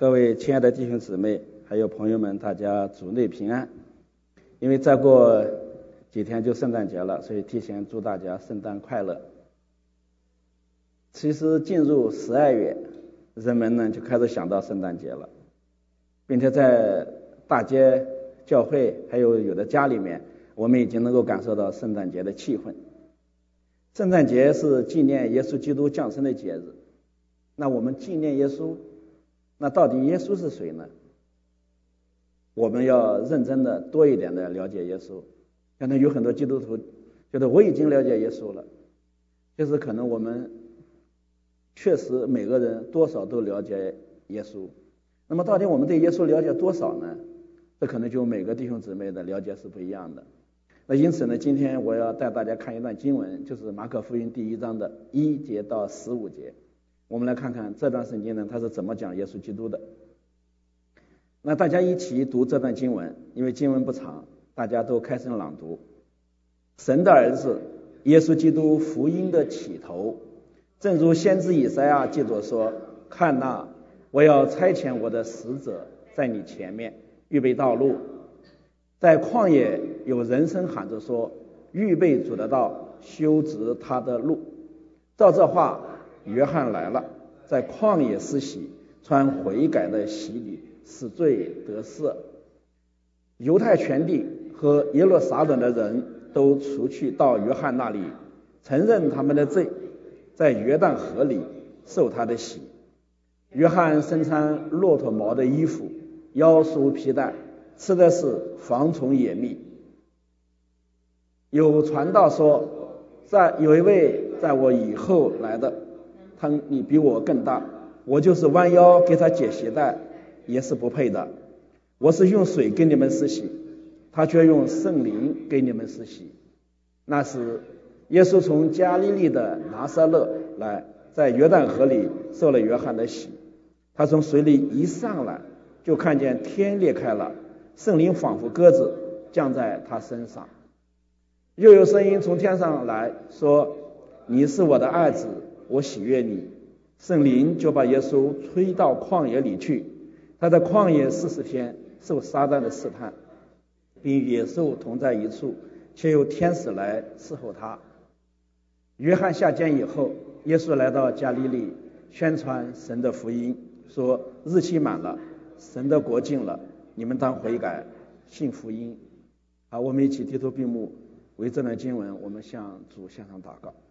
各位亲爱的弟兄姊妹还有朋友们，大家主内平安。因为再过几天就圣诞节了，所以提前祝大家圣诞快乐。其实进入12月，人们呢就开始想到圣诞节了，并且在大街教会还有的家里面，我们已经能够感受到圣诞节的气氛。圣诞节是纪念耶稣基督降生的节日。那我们纪念耶稣，那到底耶稣是谁呢？我们要认真的多一点的了解耶稣。可能有很多基督徒觉得我已经了解耶稣了，就是可能我们确实每个人多少都了解耶稣。那么到底我们对耶稣了解多少呢？这可能就每个弟兄姊妹的了解是不一样的。那因此呢，今天我要带大家看一段经文，就是马可福音第1章的1节到15节。我们来看看这段圣经呢，它是怎么讲耶稣基督的。那大家一起读这段经文，因为经文不长，大家都开声朗读。神的儿子耶稣基督福音的起头，正如先知以赛亚记着说，看哪，我要差遣我的使者在你前面预备道路。在旷野有人声喊着说，预备主的道，修直他的路。照这话，约翰来了，在旷野施洗，传悔改的洗礼，使罪得赦。犹太全地和耶路撒冷的人都出去到约翰那里，承认他们的罪，在约旦河里受他的洗。约翰身穿骆驼毛的衣服，腰束皮带，吃的是蝗虫野蜜。有传道说，有一位在我以后来的，你比我更大，我就是弯腰给他解鞋带也是不配的。我是用水给你们施洗，他却用圣灵给你们施洗。那时耶稣从加利利的拿撒勒来，在约旦河里受了约翰的洗。他从水里一上来，就看见天裂开了，圣灵仿佛鸽子降在他身上。又有声音从天上来说，你是我的爱子，我喜悦你。圣灵就把耶稣吹到旷野里去，他在旷野40天受撒旦的试探，并与野兽同在一处，却有天使来伺候他。约翰下监以后，耶稣来到加利利，宣传神的福音，说日期满了，神的国近了，你们当悔改，信福音。好，我们一起低头闭目，为这段经文我们向主献上祷告。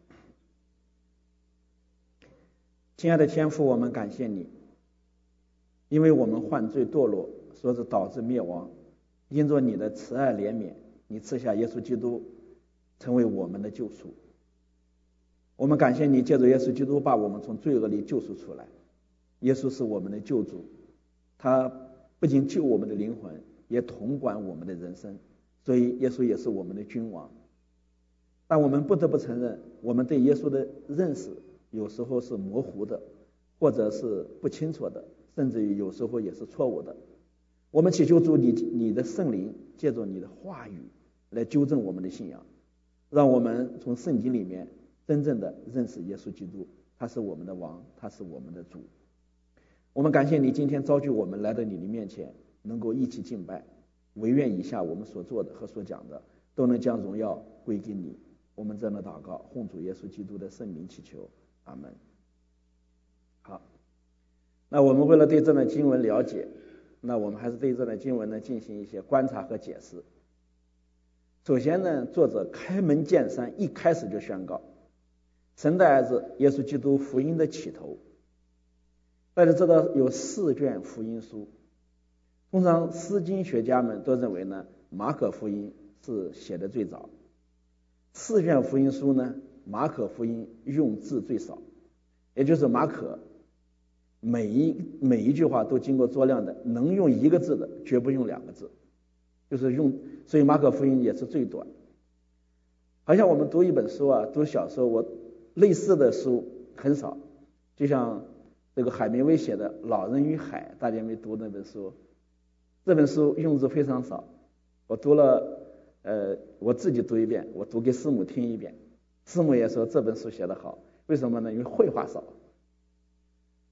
亲爱的天父，我们感谢你，因为我们犯罪堕落，所以导致灭亡，因着你的慈爱怜悯，你赐下耶稣基督成为我们的救赎。我们感谢你，借着耶稣基督把我们从罪恶里救赎出来。耶稣是我们的救主，他不仅救我们的灵魂，也统管我们的人生，所以耶稣也是我们的君王。但我们不得不承认，我们对耶稣的认识有时候是模糊的，或者是不清楚的，甚至于有时候也是错误的。我们祈求主你的圣灵借着你的话语来纠正我们的信仰，让我们从圣经里面真正的认识耶稣基督，他是我们的王，他是我们的主。我们感谢你今天召聚我们来到你的面前，能够一起敬拜，惟愿以下我们所做的和所讲的都能将荣耀归给你。我们这样的祷告，奉主耶稣基督的圣名祈求，阿门。好，那我们为了对这段经文了解，那我们还是对这段经文呢进行一些观察和解释。首先呢，作者开门见山，一开始就宣告神的儿子耶稣基督福音的起头。大家知道有4卷福音书，通常诗经学家们都认为呢，马可福音是写的最早。4卷福音书呢，马可福音用字最少，也就是马可每一句话都经过酌量的，能用1个字的绝不用2个字，就是所以马可福音也是最短。好像我们读一本书啊，读小说，类似的书很少，就像这个海明威写的《老人与海》，大家有没有读那本书？这本书用字非常少，我读了我自己读一遍，我读给师母听一遍，师母也说这本书写得好。为什么呢？因为绘画少。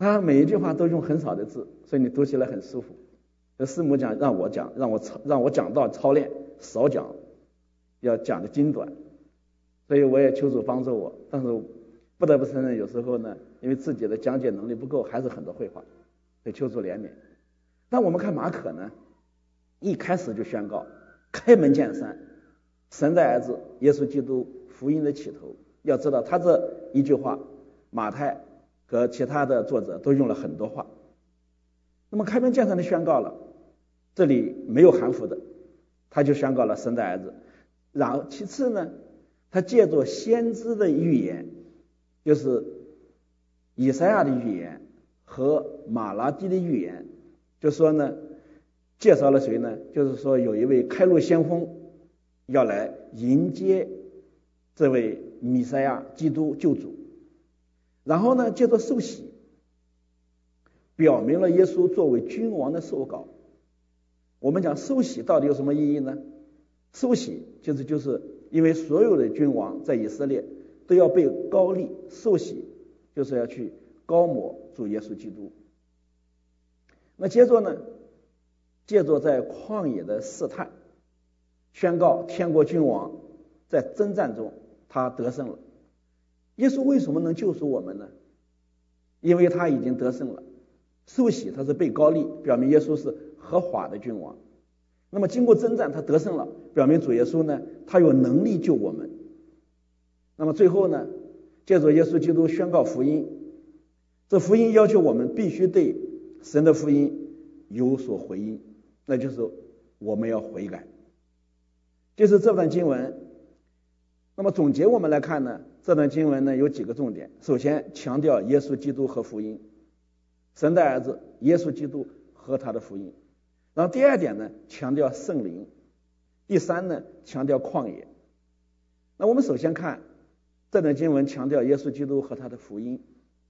他每一句话都用很少的字，所以你读起来很舒服。师母讲让我讲到操练，少讲，要讲的精短。所以我也求主帮助我，但是不得不承认，有时候呢，因为自己的讲解能力不够，还是很多废话，所以求主怜悯。但我们看马可呢，一开始就宣告开门见山，神的儿子耶稣基督福音的起头。要知道他这一句话，马太和其他的作者都用了很多话。那么开门见山的宣告了，这里没有含糊的，他就宣告了神的儿子。然后其次呢，他借着先知的预言，就是以赛亚的预言和马拉基的预言，就说呢，介绍了谁呢？就是说有一位开路先锋要来迎接这位弥赛亚基督救主。然后呢，借着受洗，表明了耶稣作为君王的受膏。我们讲受洗到底有什么意义呢？受洗就是因为所有的君王在以色列都要被膏立，受洗就是要去膏抹主耶稣基督。那接着呢，借着在旷野的试探，宣告天国君王在征战中他得胜了。耶稣为什么能救赎我们呢？因为他已经得胜了。受洗他是被膏立，表明耶稣是合法的君王。那么经过征战他得胜了，表明主耶稣呢，他有能力救我们。那么最后呢，借着耶稣基督宣告福音，这福音要求我们必须对神的福音有所回应，那就是我们要悔改。就是这段经文。那么总结我们来看呢，这段经文呢有几个重点。首先强调耶稣基督和福音，神的儿子耶稣基督和他的福音。然后第二点呢，强调圣灵。第三呢，强调旷野。那我们首先看这段经文，强调耶稣基督和他的福音。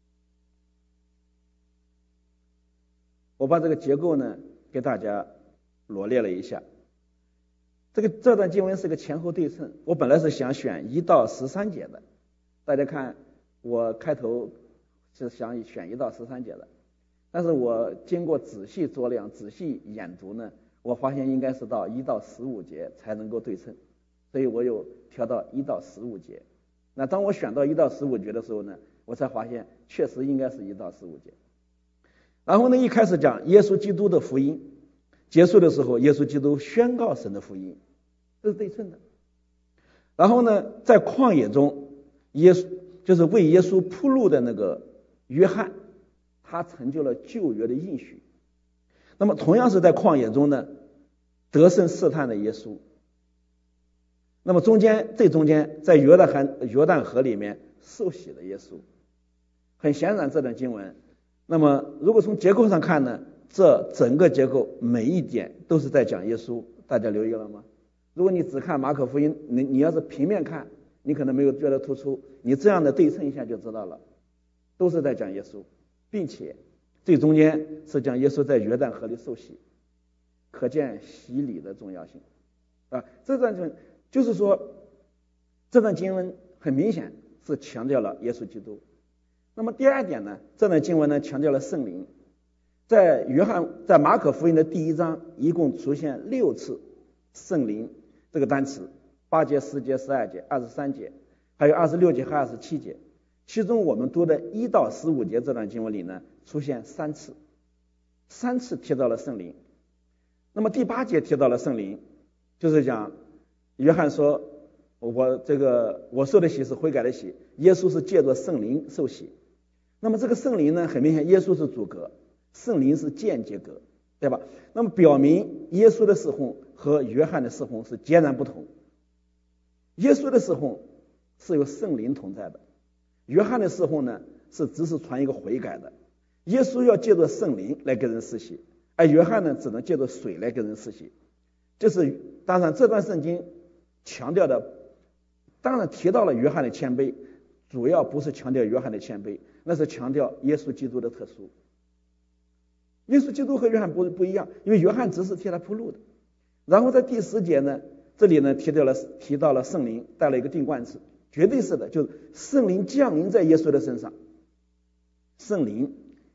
我把这个结构呢给大家罗列了一下。这段经文是个前后对称，我本来是想选1到13节的，大家看我开头是想选1到13节的，但是我经过仔细酌量、仔细研读呢，我发现应该是到1到15节才能够对称，所以我又调到1到15节。那当我选到1到15节的时候呢，我才发现确实应该是1到15节。然后呢，一开始讲耶稣基督的福音，结束的时候耶稣基督宣告神的福音，这是对称的。然后呢，在旷野中，耶稣就是为耶稣铺路的那个约翰，他成就了旧约的应许。那么同样是在旷野中呢，得胜试探的耶稣。那么中间在约旦河里面受洗的耶稣。很显然这段经文，那么如果从结构上看呢，这整个结构每一点都是在讲耶稣，大家留意了吗？如果你只看马可福音，你要是平面看，你可能没有觉得突出，你这样的对称一下就知道了，都是在讲耶稣，并且最中间是讲耶稣在约旦河里受洗，可见洗礼的重要性啊。这段就是说，这段经文很明显是强调了耶稣基督。那么第二点呢，这段经文呢强调了圣灵。在马可福音的第1章，一共出现6次圣灵这个单词，8节、10节、12节、23节，还有26节和27节。其中我们读的1到15节这段经文里呢，出现3次提到了圣灵。那么第8节提到了圣灵，就是讲约翰说我受的洗是悔改的洗，耶稣是借着圣灵受洗。那么这个圣灵呢，很明显耶稣是主格，圣灵是间接格，对吧？那么表明耶稣的侍奉和约翰的侍奉是截然不同。耶稣的侍奉是有圣灵同在的，约翰的侍奉呢是只是传一个悔改的。耶稣要借着圣灵来给人施洗，而约翰呢只能借着水来给人施洗。当然这段圣经强调的，当然提到了约翰的谦卑，主要不是强调约翰的谦卑，那是强调耶稣基督的特殊。耶稣基督和约翰不一样，因为约翰只是替他铺路的。然后在第10节呢，这里呢提到了圣灵带了一个定冠词，绝对是的，就是圣灵降临在耶稣的身上。圣灵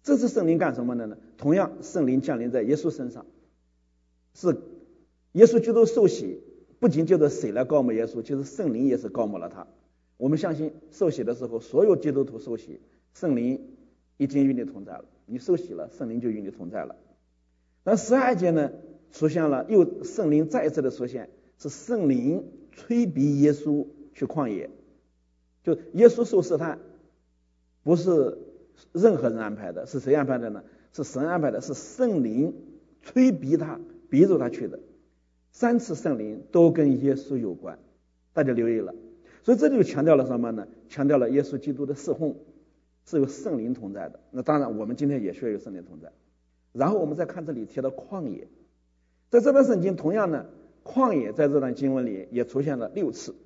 这次圣灵干什么的呢？同样，圣灵降临在耶稣身上，是耶稣基督受洗，不仅借着水来膏抹耶稣，其实圣灵也是膏抹了他。我们相信受洗的时候，所有基督徒受洗，圣灵已经与你同在了。你受洗了，圣灵就与你同在了。那12节呢，出现了又圣灵再一次的出现，是圣灵催逼耶稣去旷野。就耶稣受试探，不是任何人安排的，是谁安排的呢？是神安排的，是圣灵催逼他，逼着他去的。3次圣灵都跟耶稣有关，大家留意了。所以这里就强调了什么呢？强调了耶稣基督的侍奉是有圣灵同在的。那当然我们今天也需要有圣灵同在。然后我们再看这里提到旷野，在这段圣经同样呢，旷野在这段经文里也出现了6次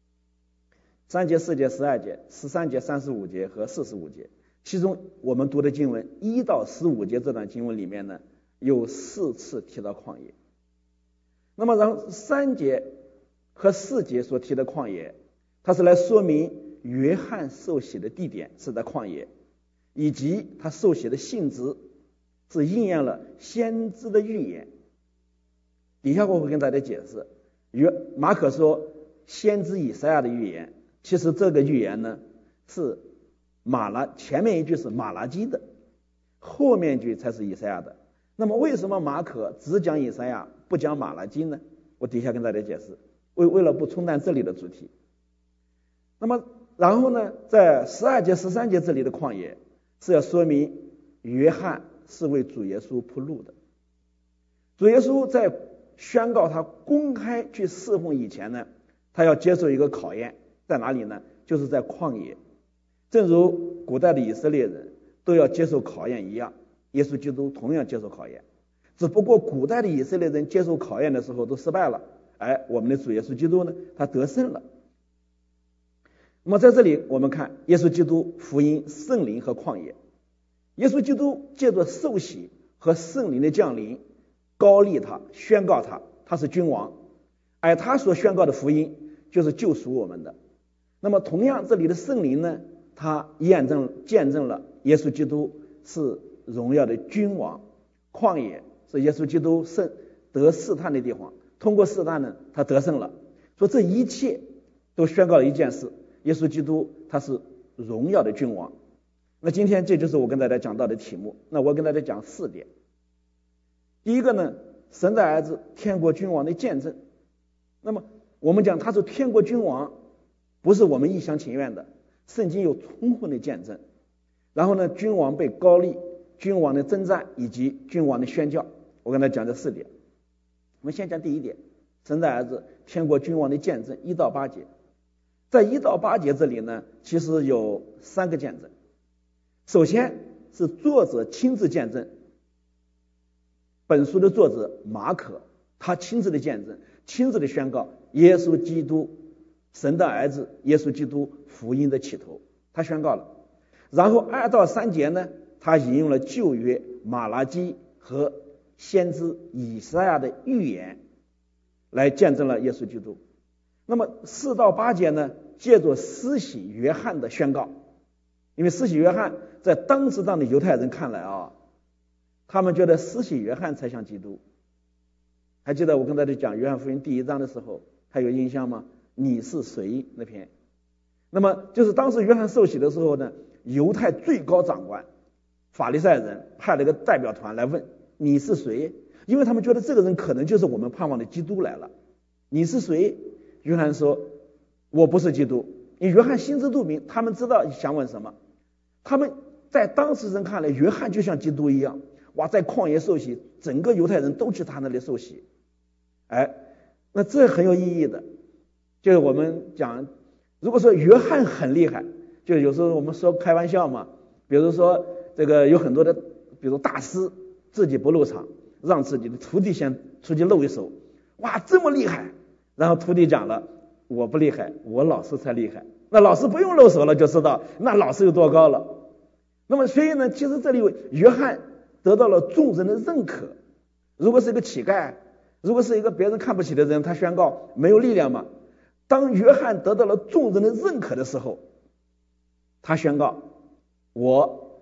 ，3节、4节、12节、13节、35节和45节。其中我们读的经文1到15节这段经文里面呢，有4次提到旷野。那么然后3节和4节所提的旷野，它是来说明约翰受洗的地点是在旷野，以及他受洗的性质是应验了先知的预言。底下我会跟大家解释，马可说先知以赛亚的预言，其实这个预言呢是前面一句是马拉基的，后面一句才是以赛亚的。那么为什么马可只讲以赛亚不讲马拉基呢？我底下跟大家解释，为了不冲淡这里的主题。那么然后呢，在12节、13节这里的旷野是要说明约翰是为主耶稣铺路的。主耶稣在宣告他公开去侍奉以前呢，他要接受一个考验，在哪里呢？就是在旷野。正如古代的以色列人都要接受考验一样，耶稣基督同样接受考验，只不过古代的以色列人接受考验的时候都失败了，我们的主耶稣基督呢，他得胜了。那么在这里我们看耶稣基督、福音、圣灵和旷野。耶稣基督借着受洗和圣灵的降临，高立他，宣告他是君王，而他所宣告的福音就是救赎我们的。那么同样这里的圣灵呢，他见证了耶稣基督是荣耀的君王。旷野是耶稣基督得试探的地方，通过试探呢，他得胜了。说这一切都宣告了一件事，耶稣基督他是荣耀的君王。那今天这就是我跟大家讲到的题目。那我跟大家讲4点。第一个呢，神的儿子天国君王的见证。那么我们讲他是天国君王，不是我们一厢情愿的，圣经有充分的见证。然后呢，君王被高立，君王的征战以及君王的宣教。我跟大家讲这4点。我们先讲第一点，神的儿子天国君王的见证1到8节。在1到8节这里呢，其实有3个见证。首先是作者亲自见证，本书的作者马可，他亲自的见证，亲自的宣告耶稣基督神的儿子耶稣基督福音的起头，他宣告了。然后2到3节呢，他引用了旧约马拉基和先知以赛亚的预言来见证了耶稣基督。那么4到8节呢，借着施洗约翰的宣告，因为施洗约翰在当时的犹太人看来他们觉得施洗约翰才像基督。还记得我跟大家讲约翰福音第1章的时候，还有印象吗？你是谁那篇。那么就是当时约翰受洗的时候呢，犹太最高长官法利赛人派了一个代表团来问你是谁，因为他们觉得这个人可能就是我们盼望的基督来了。你是谁？约翰说我不是基督。因为约翰心知肚明，他们知道想问什么。他们在当时人看来，约翰就像基督一样，在旷野受洗，整个犹太人都去他那里受洗。那这很有意义的。就是我们讲，如果说约翰很厉害，就有时候我们说开玩笑嘛，比如说这个有很多的，比如大师自己不入场，让自己的徒弟先出去露一手，这么厉害，然后徒弟讲了我不厉害，我老师才厉害。那老师不用露手了，就知道那老师有多高了。那么所以呢，其实这里约翰得到了众人的认可。如果是一个乞丐，如果是一个别人看不起的人，他宣告没有力量嘛。当约翰得到了众人的认可的时候，他宣告我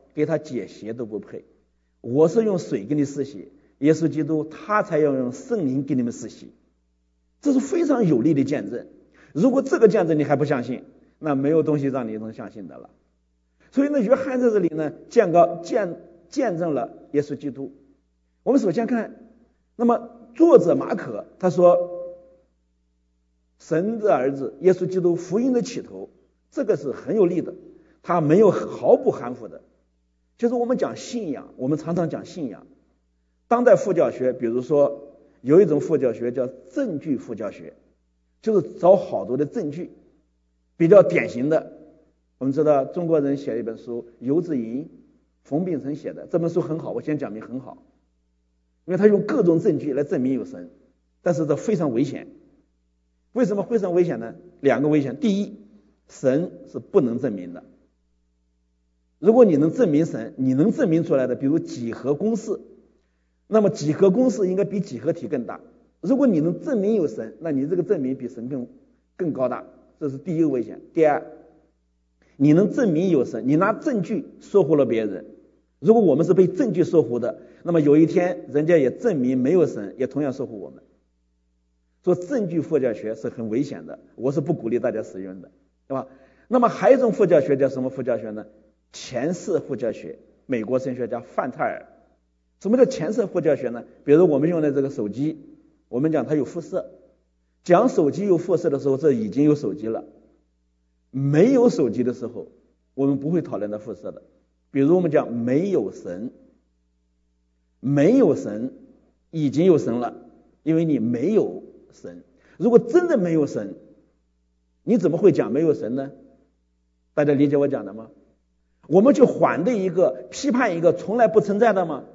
给他解鞋都不配。我是用水给你施洗，耶稣基督他才要用圣灵给你们施洗。这是非常有力的见证。如果这个见证你还不相信，那没有东西让你能相信的了。所以呢，约翰在这里呢见证了耶稣基督。我们首先看，那么作者马可他说神的儿子耶稣基督福音的起头，这个是很有力的，他没有毫不含糊的。就是我们讲信仰，我们常常讲信仰。当代副教学比如说有一种副教学叫证据副教学，就是找好多的证据。比较典型的，我们知道中国人写了一本书，游子吟，冯秉成写的，这本书很好，我先讲明很好，因为他用各种证据来证明有神，但是这非常危险。为什么非常危险呢？两个危险。第一，神是不能证明的。如果你能证明神，你能证明出来的，比如几何公式，那么几何公式应该比几何体更大。如果你能证明有神，那你这个证明比神更高大，这是第一个危险。第二，你能证明有神，你拿证据说服了别人。如果我们是被证据说服的，那么有一天人家也证明没有神，也同样说服我们。说证据副教学是很危险的，我是不鼓励大家使用的，对吧？那么还有一种副教学叫什么副教学呢？前世副教学，美国神学家范泰尔。什么叫前世副教学呢？比如我们用的这个手机，我们讲它有辐射，讲手机有辐射的时候，这已经有手机了。没有手机的时候，我们不会讨论到辐射的。比如我们讲没有神，没有神已经有神了，因为你没有神。如果真的没有神，你怎么会讲没有神呢？大家理解我讲的吗？我们去反对一个、批判一个从来不存在的吗？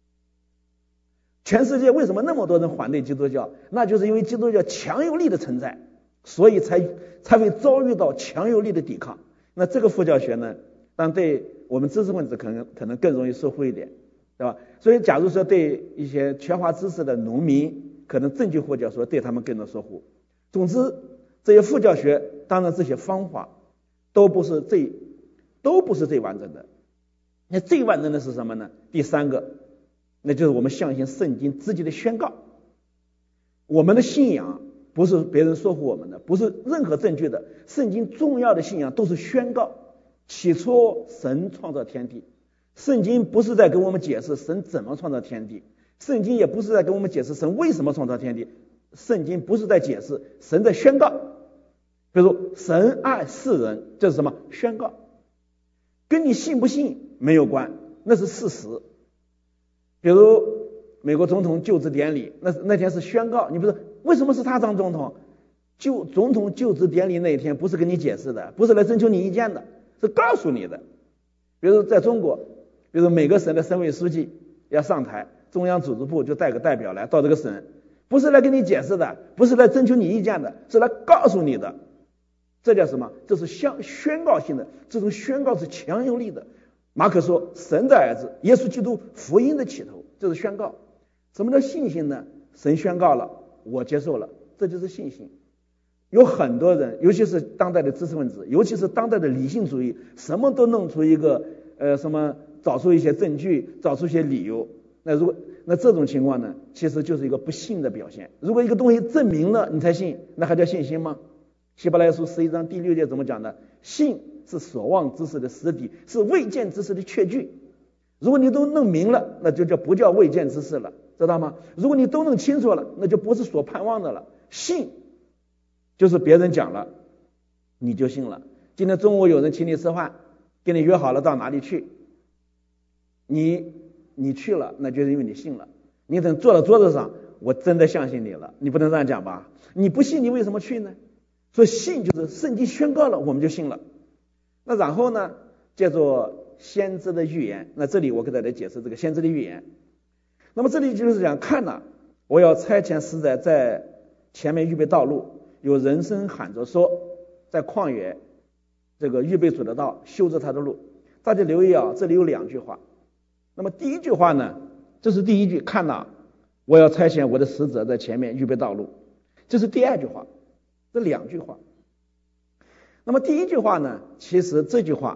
全世界为什么那么多人反对基督教？那就是因为基督教强有力的存在，所以才会遭遇到强有力的抵抗。那这个副教学呢，当然对我们知识分子可能更容易受惠一点，对吧？所以假如说对一些缺乏知识的农民，可能证据副教学对他们更能说服。总之，这些副教学，当然这些方法都不是最完整的。那最完整的是什么呢？第三个，那就是我们相信圣经自己的宣告。我们的信仰不是别人说服我们的，不是任何证据的。圣经重要的信仰都是宣告。起初神创造天地，圣经不是在给我们解释神怎么创造天地，圣经也不是在给我们解释神为什么创造天地，圣经不是在解释，神在宣告。比如神爱世人，这是什么？宣告。跟你信不信没有关，那是事实。比如美国总统就职典礼，那天是宣告。你不是为什么是他当总统？总统就职典礼那一天不是跟你解释的，不是来征求你意见的，是告诉你的。比如在中国，比如每个省的省委书记要上台，中央组织部就带个代表来到这个省，不是来跟你解释的，不是来征求你意见的，是来告诉你的。这叫什么？这是宣告性的，这种宣告是强有力的。马可说神的儿子耶稣基督福音的起头，这是宣告。什么叫信心呢？神宣告了，我接受了，这就是信心。有很多人，尤其是当代的知识分子，尤其是当代的理性主义，什么都弄出一个找出一些证据，找出一些理由。那这种情况呢，其实就是一个不信的表现。如果一个东西证明了你才信，那还叫信心吗？希伯来书11章第6节怎么讲的？信是所望之事的实底，是未见之事的确据。如果你都弄明了，那就不叫未见之事了，知道吗？如果你都弄清楚了，那就不是所盼望的了。信就是别人讲了你就信了。今天中午有人请你吃饭，跟你约好了到哪里去，你去了，那就是因为你信了。你等坐到桌子上，我真的相信你了，你不能这样讲吧？你不信，你为什么去呢？所以信就是圣经宣告了，我们就信了。那然后呢，叫做先知的预言。那这里我给大家解释这个先知的预言。那么这里就是讲，看了，我要差遣使者在前面预备道路，有人声喊着说，在旷野这个预备主的道，修直他的路。大家留意啊，这里有两句话。那么第一句话呢，这是第一句，看了，我要差遣我的使者在前面预备道路。这是第二句话，这两句话。那么第一句话呢，其实这句话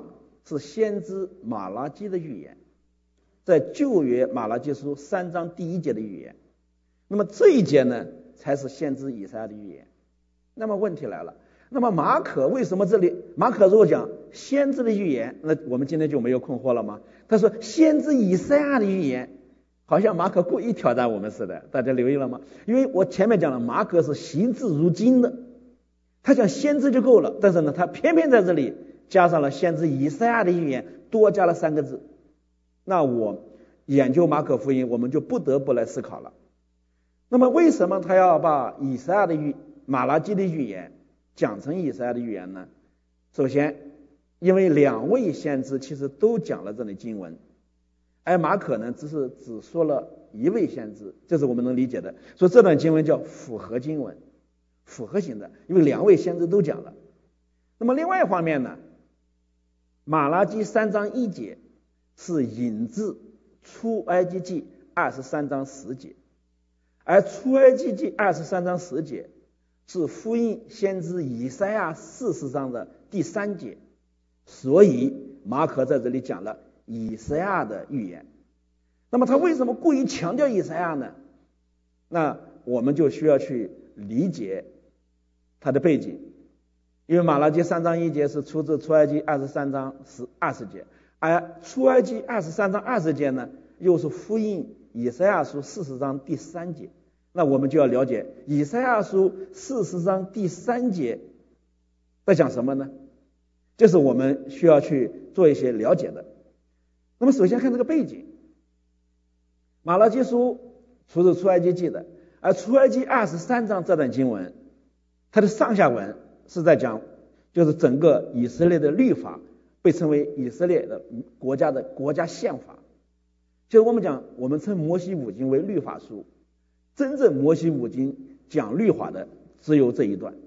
是先知马拉基的预言，在旧约马拉基书3章第1节的预言。那么这一节呢，才是先知以赛亚的预言。那么问题来了，那么马可为什么这里马可如果讲先知的预言，那我们今天就没有困惑了吗？他说先知以赛亚的预言，好像马可故意挑战我们似的，大家留意了吗？因为我前面讲了，马可是惜字如金的，他讲先知就够了，但是呢，他偏偏在这里加上了先知以赛亚的预言，多加了3个字。那我研究马可福音，我们就不得不来思考了。那么为什么他要把以赛亚的马拉基的预言讲成以赛亚的预言呢？首先，因为2位先知其实都讲了这类经文，而马可呢只说了1位先知，这是我们能理解的，所以这段经文叫复合经文，复合型的，因为2位先知都讲了。那么另外一方面呢，马拉基3章1节是引自出埃及记23章10节，而出埃及记23章10节是呼应先知以赛亚40章的第3节，所以马可在这里讲了以赛亚的预言。那么他为什么故意强调以赛亚呢？那我们就需要去理解他的背景，因为马拉基3章1节是出自出埃及23章20节，而出埃及23章20节呢，又是呼应以赛亚书40章第3节。那我们就要了解以赛亚书40章第3节在讲什么呢？这是我们需要去做一些了解的。那么首先看这个背景，马拉基书出自出埃及记的，而出埃及23章这段经文，它的上下文是在讲，就是整个以色列的律法，被称为以色列的国家宪法。就是我们称摩西五经为律法书，真正摩西五经讲律法的只有这一段，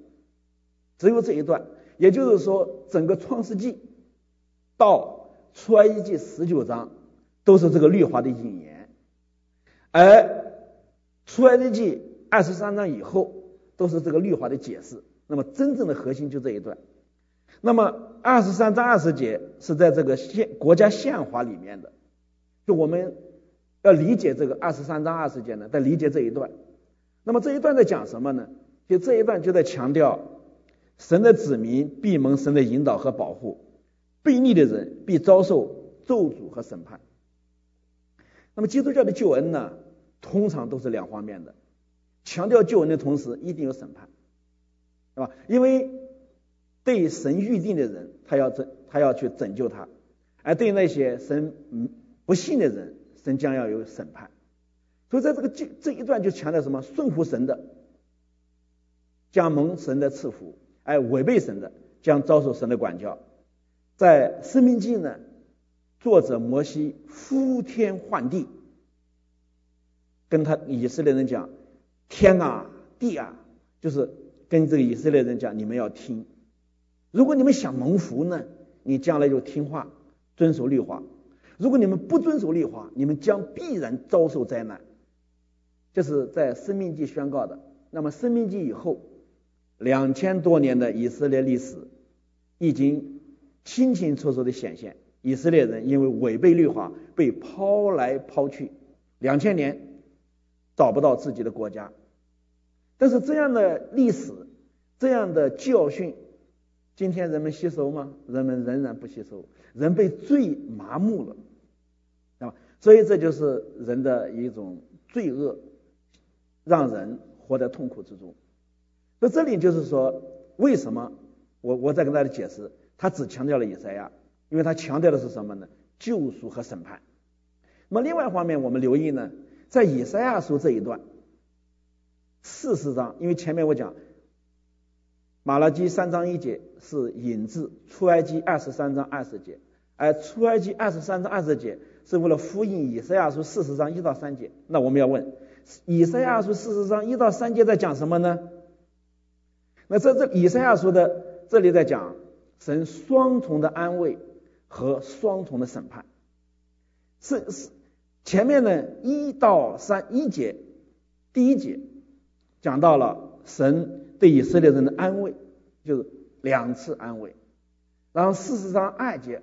也就是说整个创世纪到出埃及记19章都是这个律法的引言，而出埃及记23章以后都是这个律法的解释。那么真正的核心就这一段。那么23章20节是在这个国家宪法里面的，就我们要理解这个23章20节呢，在理解这一段。那么这一段在讲什么呢？就这一段就在强调神的子民必蒙神的引导和保护，悖逆的人必遭受咒诅和审判。那么基督教的救恩呢，通常都是2方面的，强调救恩的同时一定有审判，对吧？因为对神预定的人，他要去拯救他，而对那些神不信的人，神将要有审判。所以在这一段就强调什么？顺服神的将蒙神的赐福，而违背神的将遭受神的管教。在申命记呢，作者摩西呼天唤地，跟他以色列人讲，天啊地啊，就是跟这个以色列人讲，你们要听，如果你们想蒙福呢，你将来就听话遵守律法，如果你们不遵守律法，你们将必然遭受灾难。这是在申命记宣告的。那么申命记以后2000多年的以色列历史已经清清楚楚的显现，以色列人因为违背律法被抛来抛去，2000年找不到自己的国家。但是这样的历史，这样的教训，今天人们吸收吗？人们仍然不吸收，人被罪麻木了，对吧？所以这就是人的一种罪恶，让人活在痛苦之中。那这里就是说，为什么我再跟大家解释，他只强调了以赛亚，因为他强调的是什么呢？救赎和审判。那么另外一方面，我们留意呢，在以赛亚书这一段40章，因为前面我讲马拉基3章1节是引自出埃及23章20节，而出埃及23章20节是为了呼应以赛亚书40章1到3节。那我们要问，以赛亚书40章1到3节在讲什么呢？那这以赛亚书的这里在讲神双重的安慰和双重的审判。是前面呢1到1节，第1节讲到了神对以色列人的安慰，就是2次安慰。然后40章2节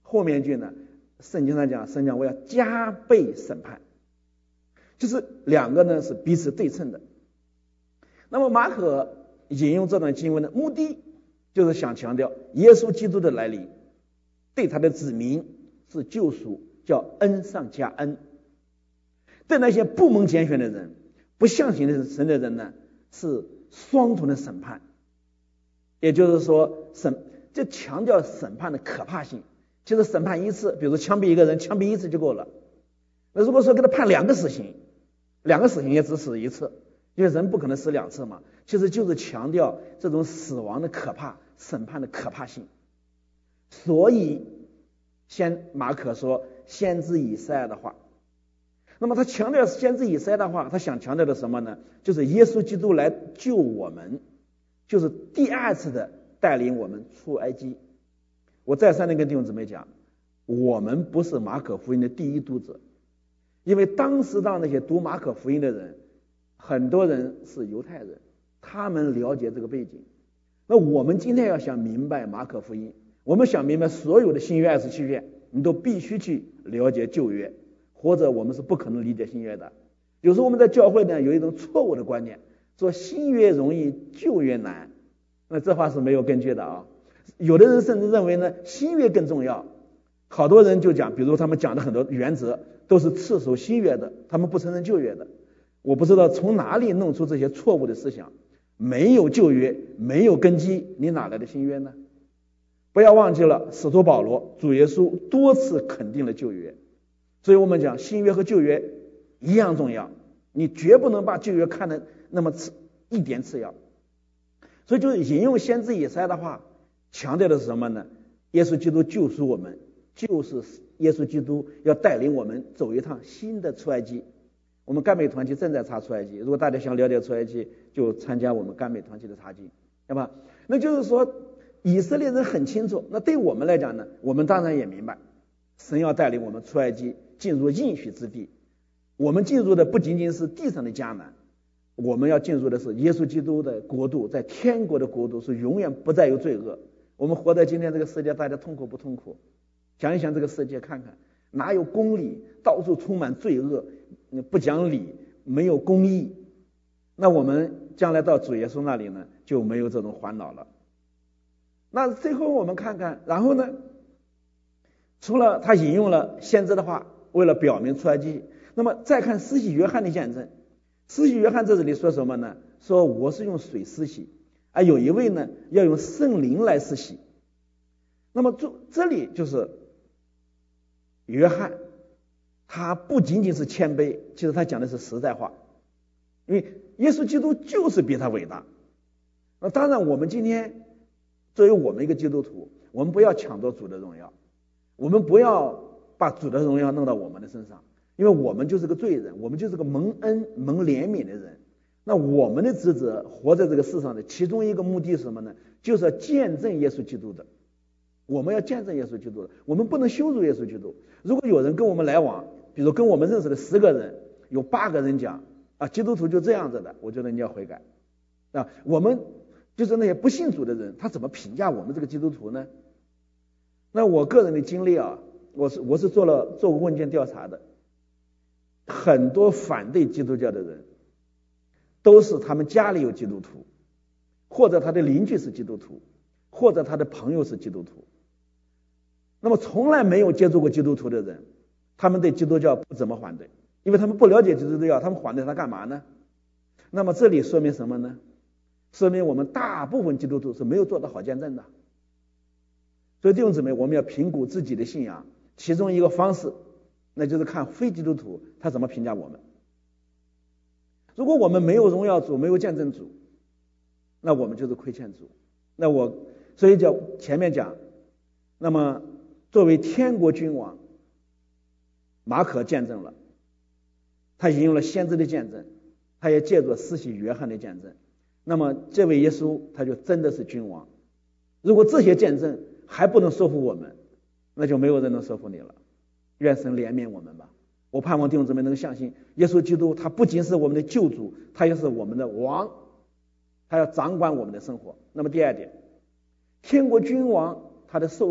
后面一句呢，圣经上讲我要加倍审判，就是两个呢是彼此对称的。那么马可引用这段经文的目的，就是想强调耶稣基督的来临对他的子民是救赎，叫恩上加恩；对那些不蒙拣选的人、不相信神的人呢，是双重的审判。也就是说，这强调审判的可怕性。其实审判一次，比如枪毙一个人，枪毙一次就够了。那如果说给他判2个死刑，2个死刑也只死一次，因为人不可能死2次嘛。其实就是强调这种死亡的可怕，审判的可怕性。所以马可说先知以赛亚的话。那么他强调先知以赛亚的话，他想强调的什么呢？就是耶稣基督来救我们，就是第2次的带领我们出埃及。我再三的跟弟兄姊妹讲，我们不是马可福音的第一读者，因为当时那些读马可福音的人，很多人是犹太人，他们了解这个背景。那我们今天要想明白马可福音，我们想明白所有的新约27卷，你都必须去了解旧约，或者我们是不可能理解新约的。有时候我们在教会呢有一种错误的观念，说新约容易旧约难，那这话是没有根据的啊。有的人甚至认为呢新约更重要，好多人就讲，比如他们讲的很多原则都是次守新约的，他们不承认旧约的。我不知道从哪里弄出这些错误的思想，没有旧约，没有根基，你哪来的新约呢？不要忘记了，使徒保罗、主耶稣多次肯定了旧约，所以我们讲新约和旧约一样重要，你绝不能把旧约看得那么一点次要。所以就是引用先知以赛亚的话，强调的是什么呢？耶稣基督救赎我们，就是耶稣基督要带领我们走一趟新的出埃及。我们甘美团契正在查出埃及，如果大家想了解出埃及，就参加我们甘美团契的查经，对吧？那就是说以色列人很清楚，那对我们来讲呢，我们当然也明白，神要带领我们出埃及，进入应许之地。我们进入的不仅仅是地上的迦南，我们要进入的是耶稣基督的国度，在天国的国度是永远不再有罪恶。我们活在今天这个世界，大家痛苦不痛苦？想一想这个世界看看，哪有公理，到处充满罪恶，不讲理，没有公义。那我们将来到主耶稣那里呢，就没有这种烦恼了。那最后我们看看，然后呢，除了他引用了先知的话，为了表明出埃及，那么再看施洗约翰的见证。施洗约翰在这里说什么呢？说我是用水施洗，而有一位呢要用圣灵来施洗。那么这里就是约翰，他不仅仅是谦卑，其实他讲的是实在话，因为耶稣基督就是比他伟大。那当然我们今天作为我们一个基督徒，我们不要抢夺主的荣耀，我们不要把主的荣耀弄到我们的身上，因为我们就是个罪人，我们就是个蒙恩蒙怜悯的人。那我们的职责活在这个世上的其中一个目的是什么呢？就是要见证耶稣基督的。我们要见证耶稣基督的，我们不能羞辱耶稣基督。如果有人跟我们来往，比如跟我们认识的10个人，有8个人讲啊，基督徒就这样子的，我觉得你要悔改啊。我们就是那些不信主的人，他怎么评价我们这个基督徒呢？那我个人的经历啊，我是做过问卷调查的，很多反对基督教的人都是他们家里有基督徒，或者他的邻居是基督徒，或者他的朋友是基督徒。那么从来没有接触过基督徒的人，他们对基督教不怎么反对，因为他们不了解基督教，他们反对他干嘛呢？那么这里说明什么呢？说明我们大部分基督徒是没有做到好见证的。所以弟兄姊妹，我们要评估自己的信仰，其中一个方式，那就是看非基督徒他怎么评价我们。如果我们没有荣耀主，没有见证主，那我们就是亏欠主。所以就前面讲，那么作为天国君王，马可见证了，他引用了先知的见证，他也借助施洗约翰的见证。那么这位耶稣他就真的是君王。如果这些见证还不能说服我们，那就没有人能说服你了。愿神怜悯我们吧。我盼望弟兄姊妹能相信耶稣基督，他不仅是我们的救主，他也是我们的王，他要掌管我们的生活。那么第二点，天国君王他的受膏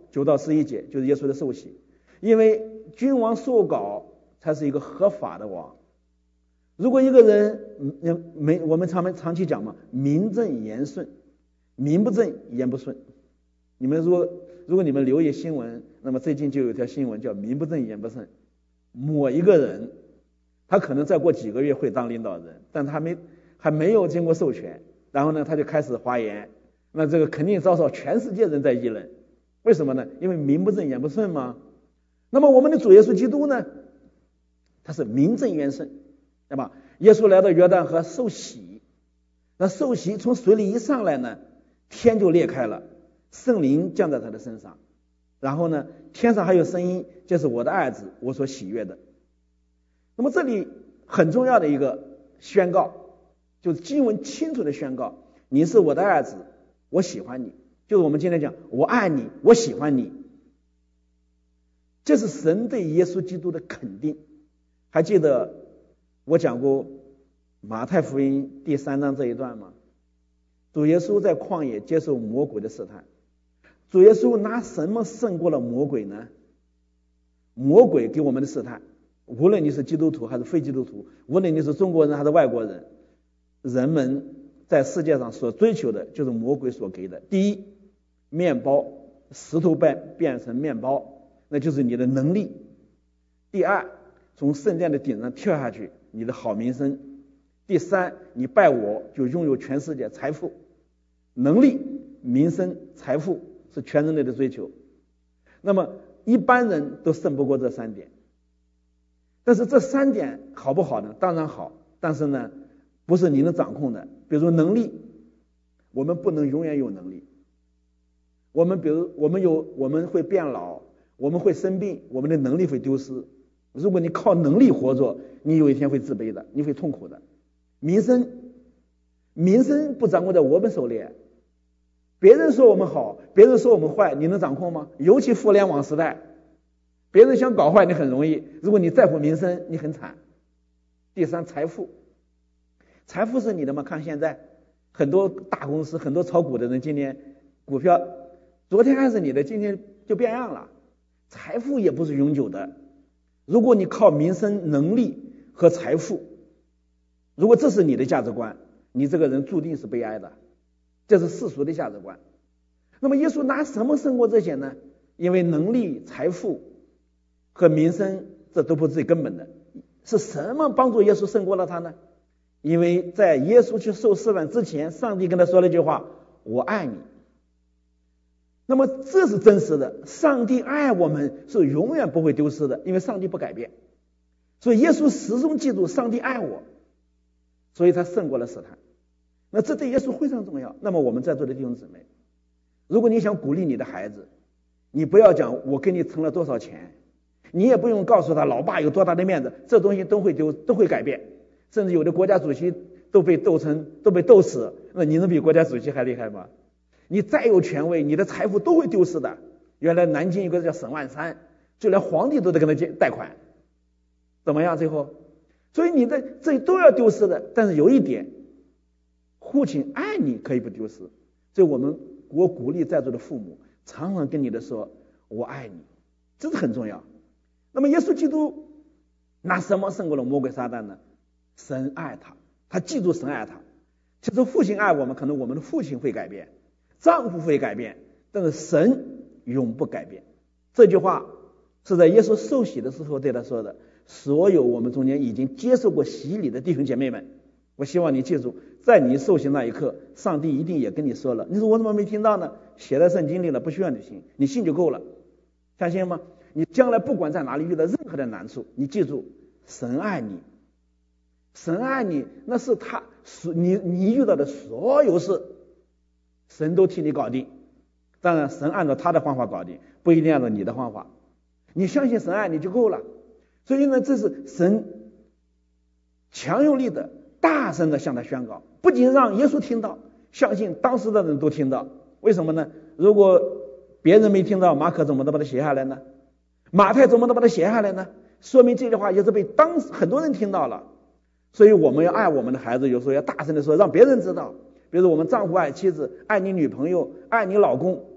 9到11节，就是耶稣的受洗。因为君王受膏才是一个合法的王。如果一个人我们长期讲嘛，名正言顺，名不正言不顺。你们如果你们留意新闻，那么最近就有一条新闻叫名不正言不顺。某一个人他可能再过几个月会当领导人，但他还没有经过授权，然后呢他就开始发言，那这个肯定遭受全世界人在议论。为什么呢？因为名不正言不顺嘛。那么我们的主耶稣基督呢，他是名正言顺，对吧？耶稣来到约旦河受洗，那受洗从水里一上来呢，天就裂开了，圣灵降在他的身上，然后呢天上还有声音，这是我的爱子，我所喜悦的。那么这里很重要的一个宣告，就是经文清楚的宣告，你是我的爱子，我喜欢你，就是我们今天讲我爱你，我喜欢你。这是神对耶稣基督的肯定。还记得我讲过马太福音第3章这一段吗？主耶稣在旷野接受魔鬼的试探，主耶稣拿什么胜过了魔鬼呢？魔鬼给我们的试探，无论你是基督徒还是非基督徒，无论你是中国人还是外国人，人们在世界上所追求的就是魔鬼所给的。第一，面包，石头变成面包，那就是你的能力。第二，从圣殿的顶上跳下去，你的好名声。第三，你拜我就拥有全世界财富。能力、名声、财富是全人类的追求。那么一般人都胜不过这3点。但是这3点好不好呢？当然好，但是呢不是你能掌控的。比如能力，我们不能永远有能力。我们会变老，我们会生病，我们的能力会丢失。如果你靠能力活着，你有一天会自卑的，你会痛苦的。名声不掌握在我们手里，别人说我们好，别人说我们坏，你能掌控吗？尤其互联网时代，别人想搞坏你很容易，如果你在乎名声，你很惨。第三，财富是你的吗？看现在很多大公司，很多炒股的人，今年股票昨天还是你的，今天就变样了。财富也不是永久的。如果你靠名声、能力和财富，如果这是你的价值观，你这个人注定是悲哀的。这是世俗的价值观。那么耶稣拿什么胜过这些呢？因为能力、财富和名声这都不是最根本的。是什么帮助耶稣胜过了他呢？因为在耶稣去受试探之前，上帝跟他说了一句话：我爱你。那么这是真实的，上帝爱我们是永远不会丢失的，因为上帝不改变。所以耶稣始终记住上帝爱我，所以他胜过了试探。那这对耶稣非常重要。那么我们在座的弟兄姊妹，如果你想鼓励你的孩子，你不要讲我给你存了多少钱，你也不用告诉他老爸有多大的面子，这东西都会改变，甚至有的国家主席都被斗死，那你能比国家主席还厉害吗？你再有权威，你的财富都会丢失的。原来南京有个叫沈万三，就连皇帝都得跟他贷款，怎么样最后？所以你的这都要丢失的。但是有一点，父亲爱你可以不丢失。所以我鼓励在座的父母常常跟你的说我爱你，这是很重要。那么耶稣基督拿什么胜过了魔鬼撒旦呢？神爱他，他记住神爱他。其实父亲爱我们，可能我们的父亲会改变，丈夫会改变，但是神永不改变。这句话是在耶稣受洗的时候对他说的。所有我们中间已经接受过洗礼的弟兄姐妹们，我希望你记住，在你受洗那一刻，上帝一定也跟你说了。你说我怎么没听到呢？写在圣经里了，不需要你信，你信就够了。相信吗？你将来不管在哪里遇到任何的难处，你记住，神爱你，神爱你，那是你遇到的所有事，神都替你搞定。当然神按照他的方法搞定，不一定按照你的方法。你相信神爱你就够了。所以呢，这是神强有力的大声的向他宣告，不仅让耶稣听到，相信当时的人都听到。为什么呢？如果别人没听到，马可怎么能把它写下来呢？马太怎么能把它写下来呢？说明这句话也是被很多人听到了。所以我们要爱我们的孩子，有时候要大声的说，让别人知道。比如我们丈夫爱妻子，爱你女朋友，爱你老公，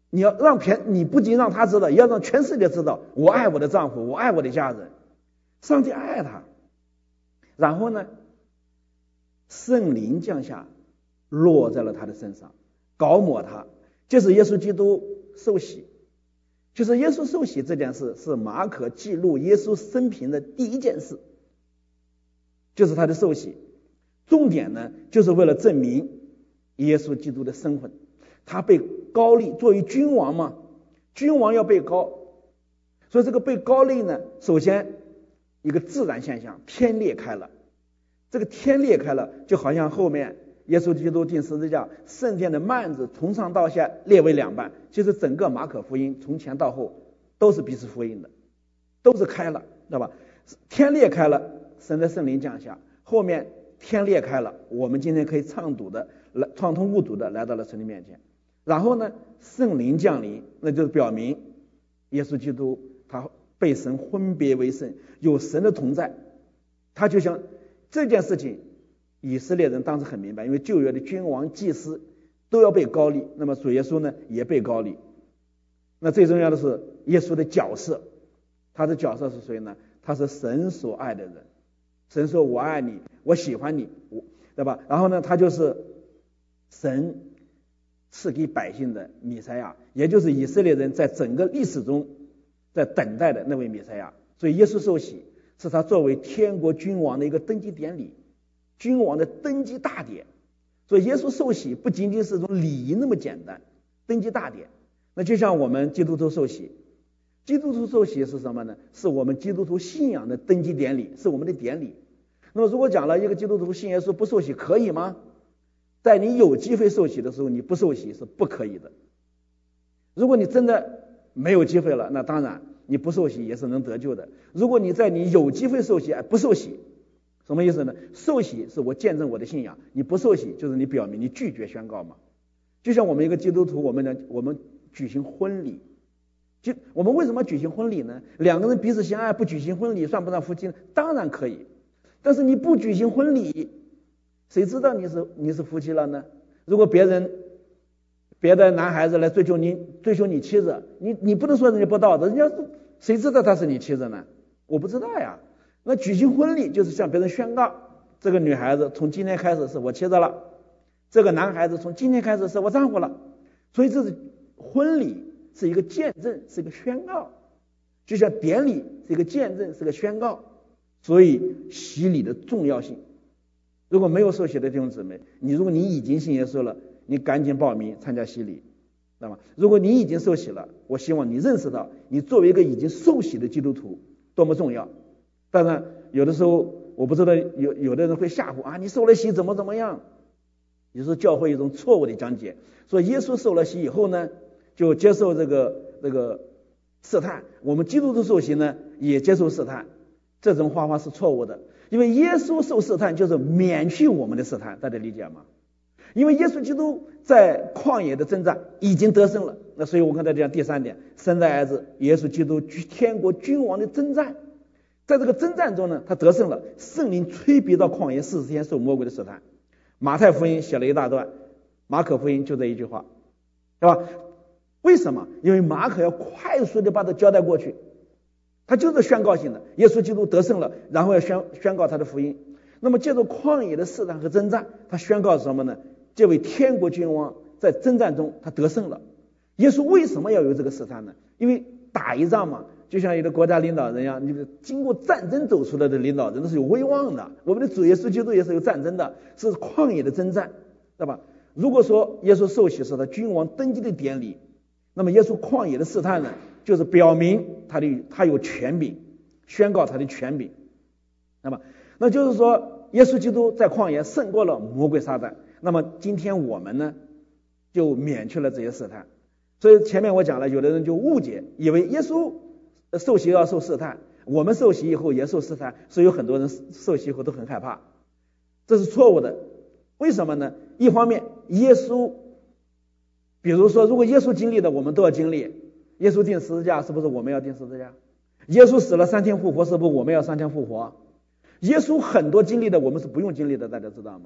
你不仅让他知道，也要让全世界知道，我爱我的丈夫，我爱我的家人。上帝爱他。然后呢，圣灵降下，落在了他的身上，膏抹他，就是耶稣基督受洗。就是耶稣受洗这件事是马可记录耶稣生平的第一件事，就是他的受洗。重点呢，就是为了证明耶稣基督的身份。他被膏立，作为君王嘛，君王要被膏，所以这个被膏立呢，首先一个自然现象，天裂开了。这个天裂开了，就好像后面耶稣基督钉十字架，圣殿的幔子从上到下裂为两半。其实整个马可福音从前到后都是彼此福音的，都是开了，知道吧？天裂开了，神的圣灵降下，后面天裂开了，我们今天可以畅通无阻的来到了神的面前。然后呢，圣灵降临，那就是表明耶稣基督他被神分别为圣，有神的同在。他就像这件事情，以色列人当时很明白，因为旧约的君王祭司都要被膏立，那么主耶稣呢也被膏立。那最重要的是耶稣的角色，他的角色是谁呢？他是神所爱的人。神说我爱你，我喜欢你，对吧？然后呢，他就是神赐给百姓的弥赛亚，也就是以色列人在整个历史中在等待的那位弥赛亚。所以耶稣受洗是他作为天国君王的一个登基典礼，君王的登基大典。所以耶稣受洗不仅仅是一种礼仪那么简单，登基大典。那就像我们基督徒受洗，基督徒受洗是什么呢？是我们基督徒信仰的登基典礼，是我们的典礼。那么如果讲了一个基督徒信耶稣不受洗可以吗？在你有机会受洗的时候，你不受洗是不可以的。如果你真的没有机会了，那当然你不受洗也是能得救的。如果你在你有机会受洗不受洗，什么意思呢？受洗是我见证我的信仰，你不受洗就是你表明你拒绝宣告嘛。就像我们一个基督徒，我们举行婚礼，就我们为什么举行婚礼呢？两个人彼此相爱，不举行婚礼算不算夫妻呢？当然可以。但是你不举行婚礼，谁知道你是夫妻了呢？如果别的男孩子来追求你妻子，你不能说人家不道德，人家谁知道他是你妻子呢？我不知道呀。那举行婚礼就是向别人宣告，这个女孩子从今天开始是我妻子了，这个男孩子从今天开始是我丈夫了。所以这是婚礼是一个见证，是一个宣告，就像典礼是一个见证，是个宣告。所以洗礼的重要性，如果没有受洗的弟兄姊妹，如果你已经信耶稣了，你赶紧报名参加洗礼，知道吗？如果你已经受洗了，我希望你认识到你作为一个已经受洗的基督徒多么重要。当然有的时候我不知道有的人会吓唬啊，你受了洗怎么样，也是教会一种错误的讲解，说耶稣受了洗以后呢就接受这个试探，我们基督徒受洗呢也接受试探，这种方法是错误的。因为耶稣受试探就是免去我们的试探，大家理解吗？因为耶稣基督在旷野的征战已经得胜了，那所以我跟大家讲第三点，神的儿子耶稣基督天国君王的征战，在这个征战中呢他得胜了，圣灵催逼到旷野40天受魔鬼的试探。马太福音写了一大段，马可福音就这一句话，对吧？为什么？因为马可要快速的把它交代过去，他就是宣告性的，耶稣基督得胜了，然后要宣告他的福音。那么借助旷野的试探和征战，他宣告什么呢？这位天国君王在征战中他得胜了。耶稣为什么要有这个试探呢？因为打一仗嘛，就像一个国家领导人一样，你经过战争走出来的领导人都是有威望的。我们的主耶稣基督也是有战争的，是旷野的征战，对吧？如果说耶稣受洗是他君王登基的典礼，那么耶稣旷野的试探呢，就是表明他有权柄，宣告他的权柄。那就是说耶稣基督在旷野胜过了魔鬼撒旦，那么今天我们呢就免去了这些试探。所以前面我讲了，有的人就误解，以为耶稣受洗要受试探，我们受洗以后也受试探，所以有很多人受洗以后都很害怕，这是错误的。为什么呢？一方面耶稣，比如说如果耶稣经历的我们都要经历，耶稣钉十字架是不是我们要钉十字架？耶稣死了3天复活是不是我们要3天复活？耶稣很多经历的我们是不用经历的，大家知道吗？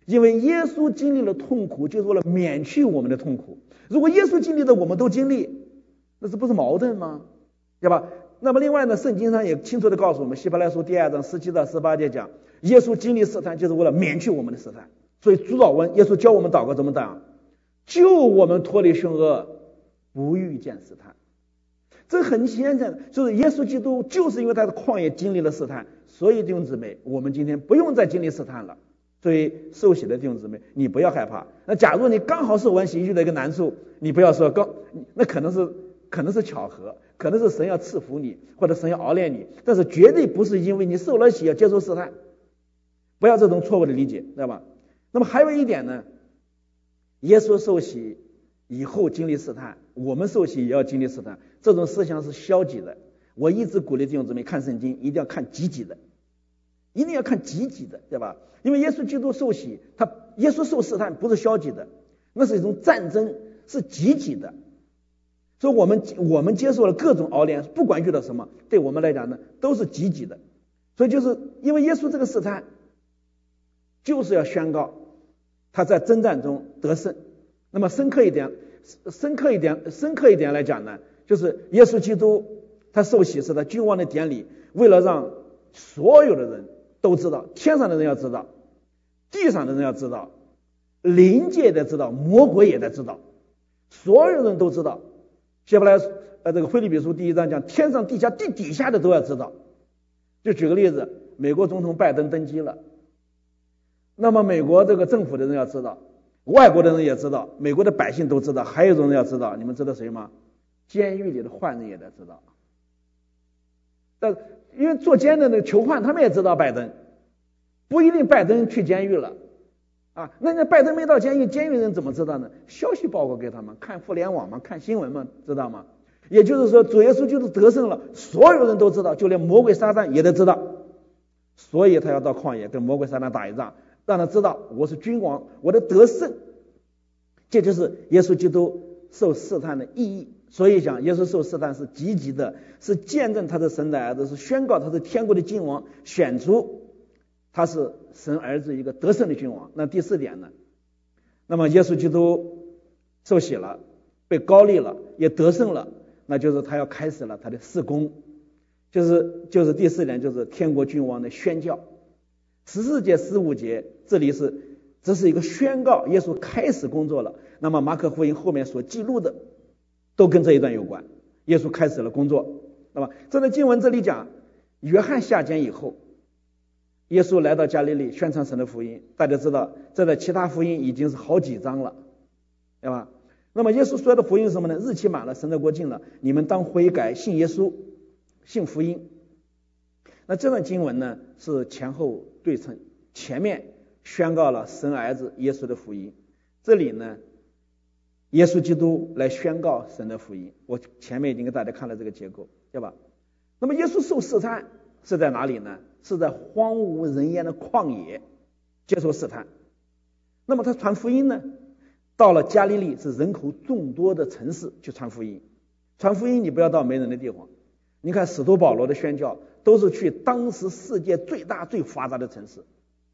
因为耶稣经历了痛苦，就是为了免去我们的痛苦。如果耶稣经历的我们都经历，那这不是矛盾吗？对吧？那么另外呢，圣经上也清楚地告诉我们，希伯来书第2章17到18节讲，耶稣经历试探就是为了免去我们的试探。所以主祷文，耶稣教我们祷告怎么祷，救我们脱离凶恶，不遇见试探。这很显然，就是耶稣基督就是因为他的旷野经历了试探，所以弟兄姊妹，我们今天不用再经历试探了。所以受洗的弟兄姊妹，你不要害怕。那假如你刚好受完洗遇到一个难处，你不要说那可能是巧合，可能是神要赐福你，或者神要熬炼你，但是绝对不是因为你受了洗要接受试探，不要这种错误的理解，知道吧？那么还有一点呢，耶稣受洗以后经历试探，我们受洗也要经历试探，这种思想是消极的。我一直鼓励弟兄姊妹看圣经，一定要看积极的，一定要看积极的，对吧？因为耶稣基督受洗，耶稣受试探不是消极的，那是一种战争，是积极的。所以我们接受了各种熬炼，不管遇到什么，对我们来讲呢都是积极的。所以就是因为耶稣这个试探，就是要宣告他在征战中得胜。那么深刻一点来讲呢，就是耶稣基督他受洗是他君王的典礼，为了让所有的人都知道，天上的人要知道，地上的人要知道，灵界的知道，魔鬼也在知道，所有人都知道。希伯来这个腓立比书第1章讲，天上地下地底下的都要知道。就举个例子，美国总统拜登登基了，那么美国这个政府的人要知道，外国的人也知道，美国的百姓都知道，还有一种人要知道，你们知道谁吗？监狱里的犯人也得知道。但因为坐监的那个囚犯他们也知道拜登，不一定拜登去监狱了啊，那拜登没到监狱，监狱人怎么知道呢？消息报告给他们，看互联网嘛，看新闻嘛，知道吗？也就是说，主耶稣就是得胜了，所有人都知道，就连魔鬼撒旦也得知道。所以他要到旷野跟魔鬼撒旦打一仗，让他知道我是君王，我的得胜。这就是耶稣基督受试探的意义。所以讲耶稣受试探是积极的，是见证他是神的儿子，是宣告他是天国的君王，选出他是神儿子一个得胜的君王。那第4点呢，那么耶稣基督受洗了，被膏立了，也得胜了，那就是他要开始了他的事工，就是第4点，就是天国君王的宣教。14节15节这是一个宣告，耶稣开始工作了。那么马可福音后面所记录的都跟这一段有关，耶稣开始了工作。那么这段经文这里讲，约翰下监以后，耶稣来到加利利宣传神的福音。大家知道这在其他福音已经是好几章了，对吧？那么耶稣说的福音是什么呢？日期满了，神的国近了，你们当悔改，信耶稣，信福音。那这段经文呢是前后对称，前面宣告了神儿子耶稣的福音，这里呢耶稣基督来宣告神的福音。我前面已经给大家看了这个结构，对吧？那么耶稣受试探是在哪里呢？是在荒无人烟的旷野接受试探。那么他传福音呢，到了加利利，是人口众多的城市去传福音。传福音你不要到没人的地方，你看使徒保罗的宣教都是去当时世界最大最发达的城市。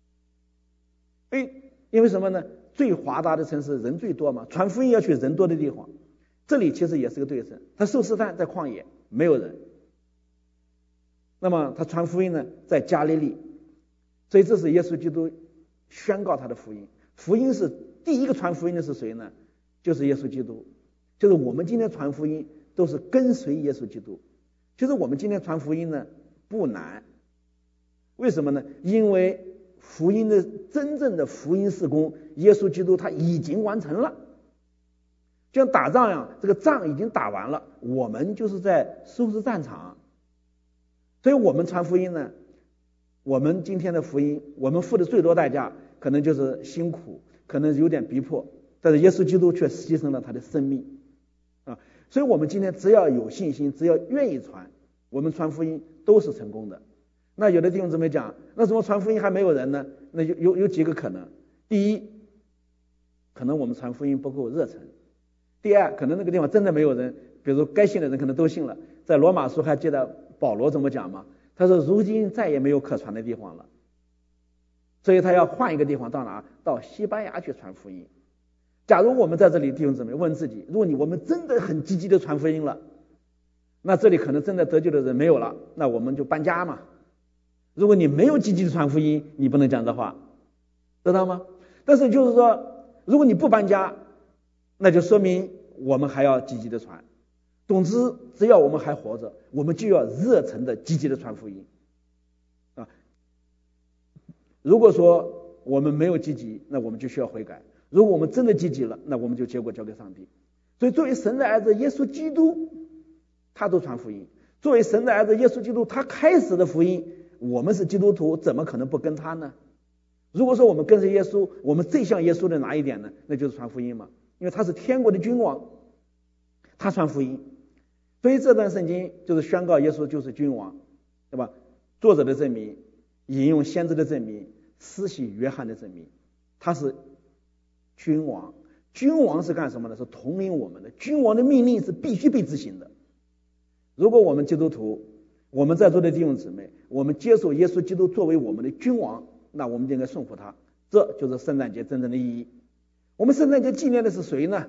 因为什么呢？最发达的城市人最多嘛，传福音要去人多的地方。这里其实也是个对称，他受试探在旷野没有人，那么他传福音呢在加利利。所以这是耶稣基督宣告他的福音。福音是第一个传福音的是谁呢？就是耶稣基督。就是我们今天传福音都是跟随耶稣基督。其实我们今天传福音呢不难，为什么呢？因为福音的真正的福音事工，耶稣基督他已经完成了。就像打仗一样，这个仗已经打完了，我们就是在收拾战场。所以我们传福音呢，我们今天的福音，我们付的最多代价可能就是辛苦，可能有点逼迫，但是耶稣基督却牺牲了他的生命啊！所以我们今天只要有信心，只要愿意传，我们传福音都是成功的。那有的弟兄姊妹讲，那怎么传福音还没有人呢？那有几个可能。第一，可能我们传福音不够热忱；第二，可能那个地方真的没有人，比如说该信的人可能都信了。在罗马书还记得保罗怎么讲吗？他说如今再也没有可传的地方了。 所以他要换一个地方，到哪？到西班牙去传福音。假如我们在这里弟兄姊妹问自己，如果我们真的很积极的传福音了，那这里可能真的得救的人没有了，那我们就搬家嘛。如果你没有积极的传福音，你不能讲这话，知道吗？但是就是说，如果你不搬家，那就说明我们还要积极的传。总之，只要我们还活着，我们就要热忱的积极的传福音啊。如果说我们没有积极，那我们就需要悔改。如果我们真的积极了，那我们就结果交给上帝。所以作为神的儿子耶稣基督，他都传福音。作为神的儿子耶稣基督，他开始的福音，我们是基督徒，怎么可能不跟他呢？如果说我们跟随耶稣，我们最像耶稣的哪一点呢？那就是传福音嘛。因为他是天国的君王，他传福音。所以这段圣经就是宣告耶稣就是君王，对吧？作者的证明，引用先知的证明，施洗约翰的证明，他是君王。君王是干什么的？是统领我们的。君王的命令是必须被执行的。如果我们基督徒，我们在座的弟兄姊妹，我们接受耶稣基督作为我们的君王，那我们就应该顺服他。这就是圣诞节真正的意义。我们圣诞节纪念的是谁呢？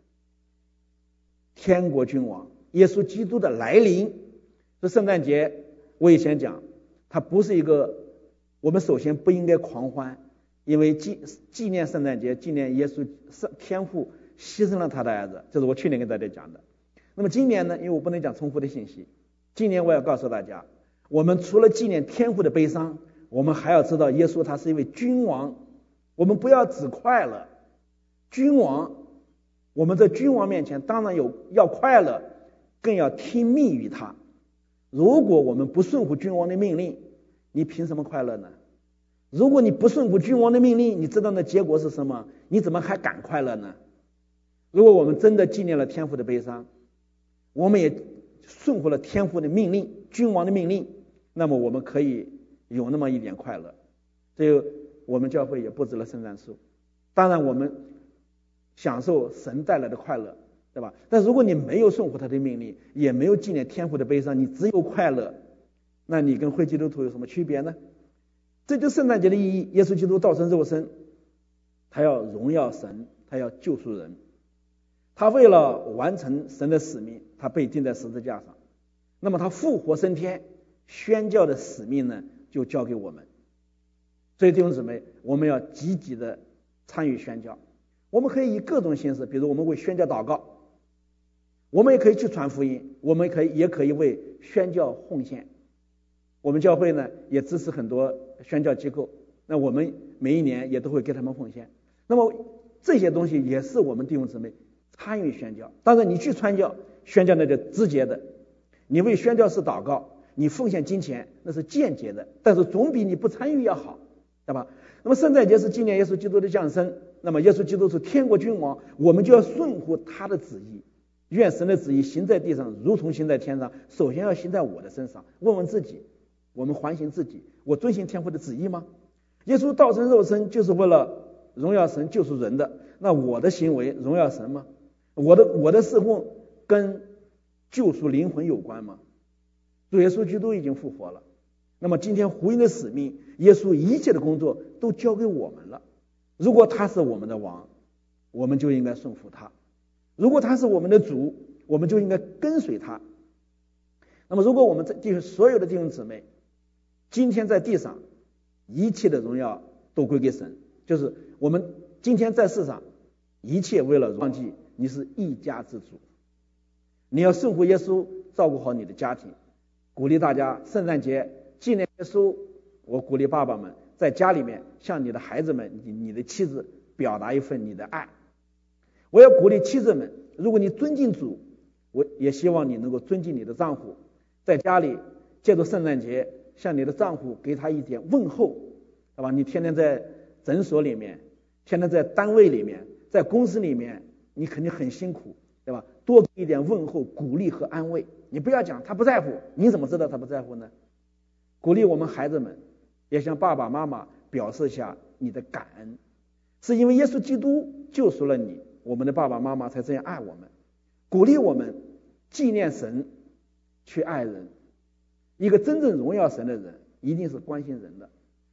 天国君王耶稣基督的来临。这圣诞节我以前讲，它不是一个，我们首先不应该狂欢，因为纪念圣诞节，纪念耶稣天父牺牲了他的儿子，这是我去年跟大家讲的。那么今年呢，因为我不能讲重复的信息，今年我要告诉大家，我们除了纪念天父的悲伤，我们还要知道耶稣他是一位君王。我们不要只快乐，君王，我们在君王面前当然要快乐，更要听命于他。如果我们不顺服君王的命令，你凭什么快乐呢？如果你不顺服君王的命令，你知道那结果是什么？你怎么还敢快乐呢？如果我们真的纪念了天父的悲伤，我们也顺服了天父的命令，君王的命令，那么我们可以有那么一点快乐。这我们教会也布置了圣诞树，当然我们享受神带来的快乐，对吧？但如果你没有顺服他的命令，也没有纪念天父的悲伤，你只有快乐，那你跟非基督徒有什么区别呢？这就是圣诞节的意义。耶稣基督道成肉身，他要荣耀神，他要救赎人，他为了完成神的使命，他被钉在十字架上。那么他复活升天，宣教的使命呢，就交给我们。所以弟兄姊妹，我们要积极的参与宣教。我们可以以各种形式，比如我们为宣教祷告，我们也可以去传福音，我们也可以为宣教奉献。我们教会呢也支持很多宣教机构，那我们每一年也都会给他们奉献。那么这些东西也是我们弟兄姊妹参与宣教。当然你去传教宣教那就直接的，你为宣教士祷告，你奉献金钱那是间接的，但是总比你不参与要好，对吧？那么圣诞节是纪念耶稣基督的降生，那么耶稣基督是天国君王，我们就要顺服他的旨意。愿神的旨意行在地上如同行在天上，首先要行在我的身上。问问自己，我们反省自己，我遵行天父的旨意吗？耶稣道成肉身就是为了荣耀神救赎人的，那我的行为荣耀神吗？我的侍奉跟救赎灵魂有关吗？主耶稣基督已经复活了，那么今天福音的使命，耶稣一切的工作都交给我们了。如果他是我们的王，我们就应该顺服他；如果他是我们的主，我们就应该跟随他。那么如果我们所有的弟兄姊妹今天在地上一切的荣耀都归给神，就是我们今天在世上一切为了忘记你是一家之主，你要顺服耶稣，照顾好你的家庭。鼓励大家圣诞节纪念耶稣，我鼓励爸爸们在家里面向你的孩子们、你的妻子表达一份你的爱。我要鼓励妻子们，如果你尊敬主，我也希望你能够尊敬你的丈夫，在家里借助圣诞节向你的丈夫给他一点问候，对吧？你天天在诊所里面，天天在单位里面，在公司里面，你肯定很辛苦，对吧？多给一点问候、鼓励和安慰。你不要讲他不在乎，你怎么知道他不在乎呢？鼓励我们孩子们也向爸爸妈妈表示一下你的感恩，是因为耶稣基督救赎了你，我们的爸爸妈妈才这样爱我们。鼓励我们纪念神，去爱人。一个真正荣耀神的人一定是关心人的。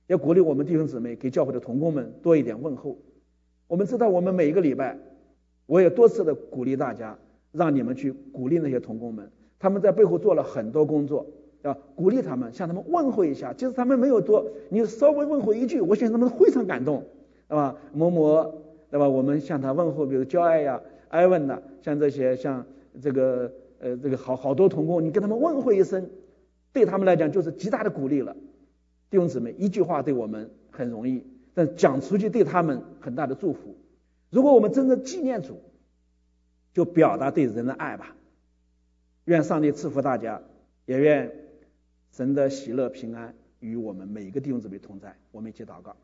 也鼓励我们弟兄姊妹给教会的同工们多一点问候。我们知道我们每一个礼拜，我也多次的鼓励大家，让你们去鼓励那些同工们，他们在背后做了很多工作，对吧？鼓励他们，向他们问候一下，即使他们没有多，你稍微问候一句，我相信他们非常感动，对吧？某某，对吧？我们向他问候，比如焦爱呀、艾文呐，像这些，像这个好多同工，你跟他们问候一声，对他们来讲就是极大的鼓励了。弟兄姊妹，一句话对我们很容易，但讲出去对他们很大的祝福。如果我们真正纪念主，就表达对人的爱吧。愿上帝赐福大家，也愿神的喜乐平安与我们每一个弟兄姊妹同在。我们一起祷告。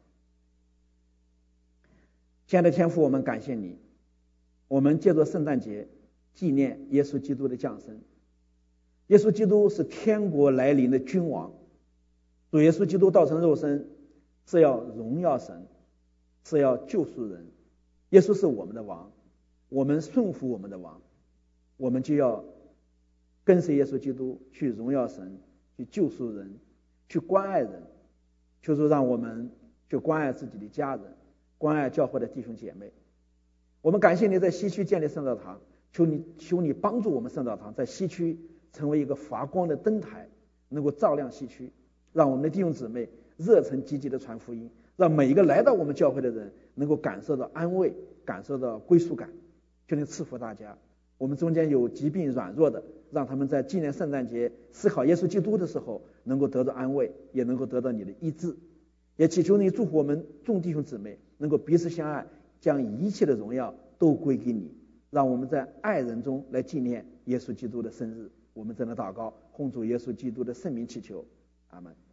亲爱的天父，我们感谢你，我们借着圣诞节纪念耶稣基督的降生。耶稣基督是天国来临的君王，主耶稣基督道成肉身，是要荣耀神，是要救赎人。耶稣是我们的王，我们顺服我们的王，我们就要跟随耶稣基督去荣耀神，去救赎人，去关爱人。求主让我们去关爱自己的家人，关爱教会的弟兄姐妹。我们感谢你在西区建立圣道堂，求你帮助我们圣道堂在西区成为一个发光的灯台，能够照亮西区，让我们的弟兄姊妹热忱积极的传福音，让每一个来到我们教会的人能够感受到安慰，感受到归属感。求你赐福大家。我们中间有疾病软弱的，让他们在纪念圣诞节思考耶稣基督的时候能够得到安慰，也能够得到你的医治。也祈求你祝福我们众弟兄姊妹能够彼此相爱，将一切的荣耀都归给你，让我们在爱人中来纪念耶稣基督的生日。我们真的祷告，奉主耶稣基督的圣名祈求，阿们。